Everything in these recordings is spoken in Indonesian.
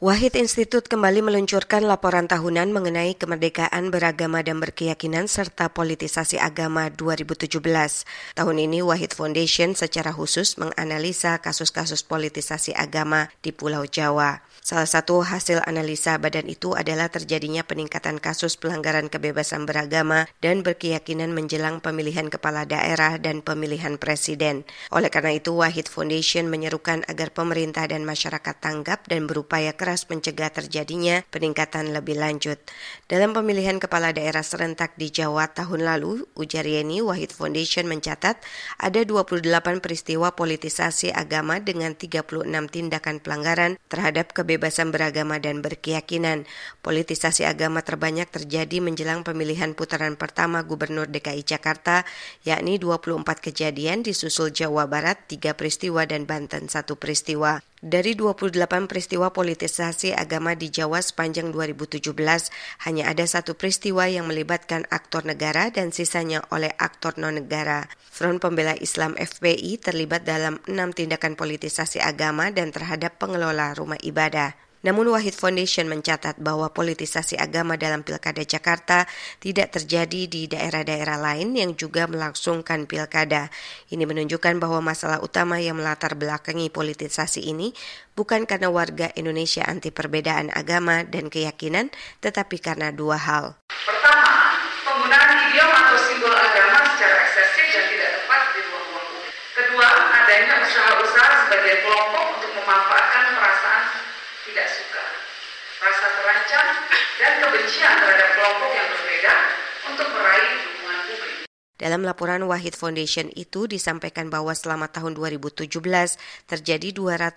Wahid Institute kembali meluncurkan laporan tahunan mengenai kemerdekaan beragama dan berkeyakinan serta politisasi agama 2017. Tahun ini Wahid Foundation secara khusus menganalisa kasus-kasus politisasi agama di Pulau Jawa. Salah satu hasil analisa badan itu adalah terjadinya peningkatan kasus pelanggaran kebebasan beragama dan berkeyakinan menjelang pemilihan kepala daerah dan pemilihan presiden. Oleh karena itu, Wahid Foundation menyerukan agar pemerintah dan masyarakat tanggap dan berupaya keras mencegah terjadinya peningkatan lebih lanjut. Dalam pemilihan kepala daerah serentak di Jawa tahun lalu, ujar Yeni, Wahid Foundation mencatat ada 28 peristiwa politisasi agama dengan 36 tindakan pelanggaran terhadap kebebasan beragama dan berkeyakinan. Politisasi agama terbanyak terjadi menjelang pemilihan putaran pertama Gubernur DKI Jakarta, yakni 24 kejadian, disusul Jawa Barat 3 peristiwa dan Banten 1 peristiwa. Dari 28 peristiwa politisasi agama di Jawa sepanjang 2017, hanya ada 1 peristiwa yang melibatkan aktor negara dan sisanya oleh aktor non-negara. Front Pembela Islam FPI terlibat dalam 6 tindakan politisasi agama dan terhadap pengelola rumah ibadah. Namun Wahid Foundation mencatat bahwa politisasi agama dalam Pilkada Jakarta tidak terjadi di daerah-daerah lain yang juga melangsungkan pilkada. Ini menunjukkan bahwa masalah utama yang melatar belakangi politisasi ini bukan karena warga Indonesia anti perbedaan agama dan keyakinan, tetapi karena 2 hal. Pertama, penggunaan idiom atau simbol agama secara eksesif dan tidak tepat di ruang publik. Kedua, adanya usaha-usaha sebagai kelompok untuk memanfaatkan perasaan tidak suka, rasa terancam, dan kebencian terhadap kelompok yang berbeda untuk meraih dukungan publik. Dalam laporan Wahid Foundation itu disampaikan bahwa selama tahun 2017 terjadi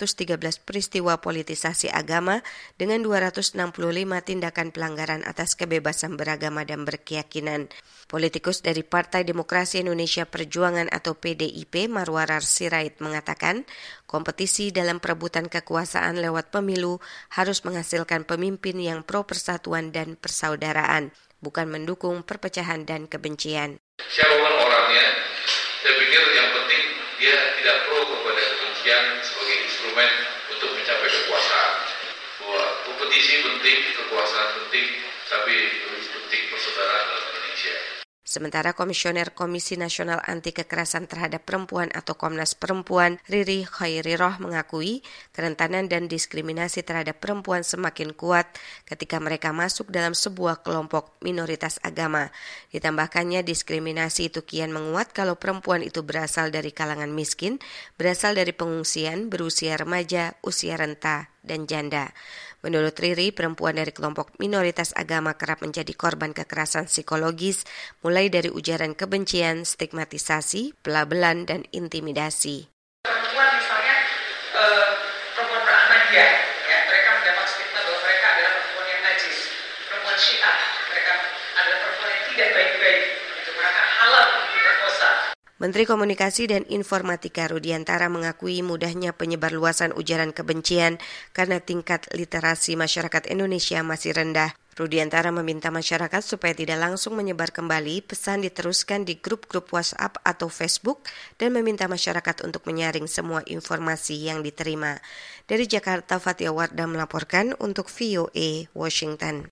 213 peristiwa politisasi agama dengan 265 tindakan pelanggaran atas kebebasan beragama dan berkeyakinan. Politikus dari Partai Demokrasi Indonesia Perjuangan atau PDIP, Marwarar Sirait mengatakan, kompetisi dalam perebutan kekuasaan lewat pemilu harus menghasilkan pemimpin yang pro persatuan dan persaudaraan, bukan mendukung perpecahan dan kebencian. Siapapun orangnya, saya pikir yang penting dia tidak pro kepada kebencian sebagai instrumen untuk mencapai kekuasaan. Bahwa kompetisi penting, kekuasaan penting, tapi lebih penting persaudaraan dalam Indonesia. Sementara Komisioner Komisi Nasional Anti Kekerasan Terhadap Perempuan atau Komnas Perempuan, Riri Khairiroh mengakui kerentanan dan diskriminasi terhadap perempuan semakin kuat ketika mereka masuk dalam sebuah kelompok minoritas agama. Ditambahkannya, diskriminasi itu kian menguat kalau perempuan itu berasal dari kalangan miskin, berasal dari pengungsian, berusia remaja, usia renta, dan janda. Menurut Riri, perempuan dari kelompok minoritas agama kerap menjadi korban kekerasan psikologis, mulai dari ujaran kebencian, stigmatisasi, pelabelan, dan intimidasi. Perempuan misalnya, perempuan Ahmadiyah, ya, mereka mendapat stigma bahwa mereka adalah perempuan yang najis. Perempuan Syiah, mereka adalah perempuan yang tidak baik-baik. Mereka halal untuk diperkosa. Menteri Komunikasi dan Informatika Rudiantara mengakui mudahnya penyebarluasan ujaran kebencian karena tingkat literasi masyarakat Indonesia masih rendah. Rudiantara meminta masyarakat supaya tidak langsung menyebar kembali pesan diteruskan di grup-grup WhatsApp atau Facebook dan meminta masyarakat untuk menyaring semua informasi yang diterima. Dari Jakarta, Fatia Wardah melaporkan untuk VOA Washington.